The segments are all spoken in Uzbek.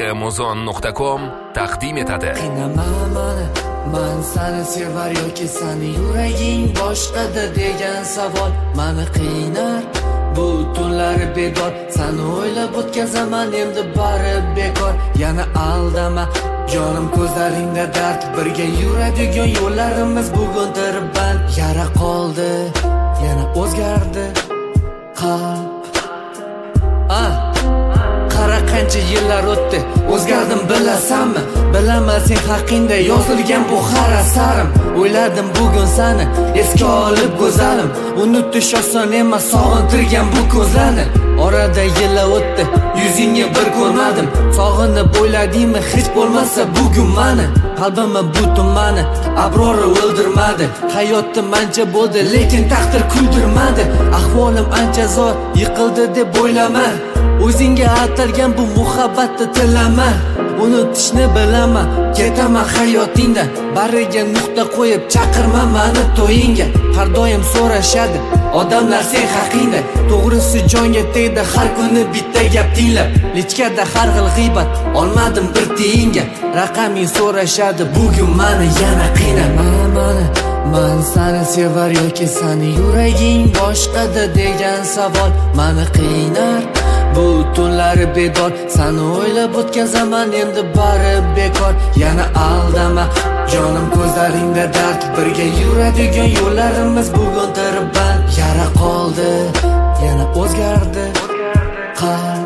Muzon.com taqdim etadi. Man seni sevar yoki seni yuraging boshqada degan savol meni qiynar. Bu tunlar bedor, seni o'ylab o'tkazaman endi bari bekor. Yana aldama, jonim ko'zlaringda dard, birga yuradigan yo'llarimiz bugun tirband. Yara qoldi, yana o'zgardi qalb. Qara qancha yillar o'tdi, o'zgardim bilasanmi? Bilaman sen haqingda yozilgan bu har asarim. O'yladim bugun seni esga olib go'zalim. Unutish oson emas, sog'intirgan bu ko'zlarni. Orada yillar o'tdi, yuzingni bir ko'rmadim. Sog'inib o'yladingmi hech bo'lmasa bugun meni? Qalbimni bu tumani abrori o'ldirmadi. Hayotim ancha bo'ldi, lekin taqdir kuldirmadi. Ahvolim ancha zo'r, yiqildi deb o'ylama. O'zingga atalgan bu muhabbatni tilama. Unutishni bilaman, ketaman hayotingdan. Bariga nuqta qo'yib chaqirma meni to'yingga. Har doim so'rashadi odamlar sen haqingda. To'g'risi jonga tegdi har kuni bitta gap tinglab. Lichkada har xil g'iybat olmadim bir tiyinga. Raqaming so'rashadi bugun meni yana qiynab. Man seni sevar yoki seni yuraging boshqada degan savol meni qiynar. Bu tunlar bedor, seni o'ylab o'tkazaman endi bari bekor. Yana aldama, jonim ko'zlaringda dard, birga yuradigan yo'llarimiz bugun tirband. Yara qoldi, yana o'zgardi qalb.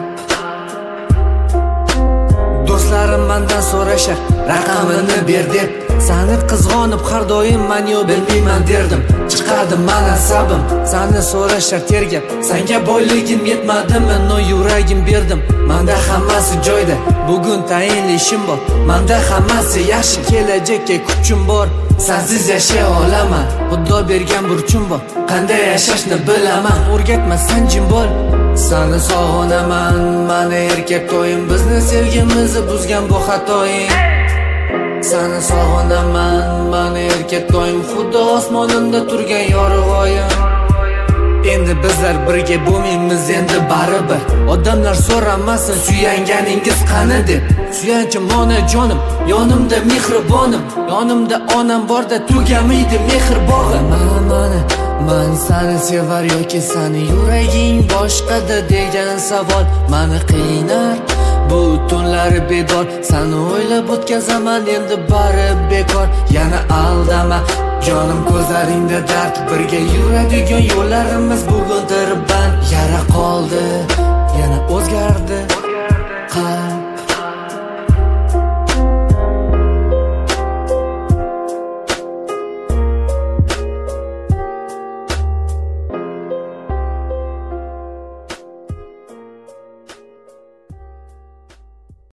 Do'stlarim mendan so'rashar, raqamini ber deb. Seni qizg'onib har doim men yo bilmayman derdim. Chiqadi men asabim, seni so'rashar tergab. Senga boyligim yetmadimi, no yuragim berdim. Menda hammasi joyda, bugun tayinli ishim bor. Menda hammasi yaxshi, kelajakka kuchim bor. Sensiz yashay olaman, Xudo bergan burchim bor. Qanday yashashni bilaman, o'rgatma sen jim bo'l. Seni sog'inaman, meni erkak to'yim, bizni sevgimizni buzgan bu xatoying. Seni sog'inaman, meni erkak to'yim, Xudo osmonimda turgan yorug'oyim. Endi bizlar birga bo'lmaymiz endi baribir. Odamlar so'ramasin suyanganingiz qani deb. Suyanchim onajonim, yonimda mehribonim. Yonimda onam borda tugamaydi mehr bog'i. Man seni sevar yoki seni yuraging boshqada degan savol meni qiynar. Bu tunlar bedor, seni o'ylab o'tkazaman endi bari bekor. Yana aldama, jonim ko'zlaringda dard, birga yuradigan yo'llarimiz bugun tirband. Yara qoldi,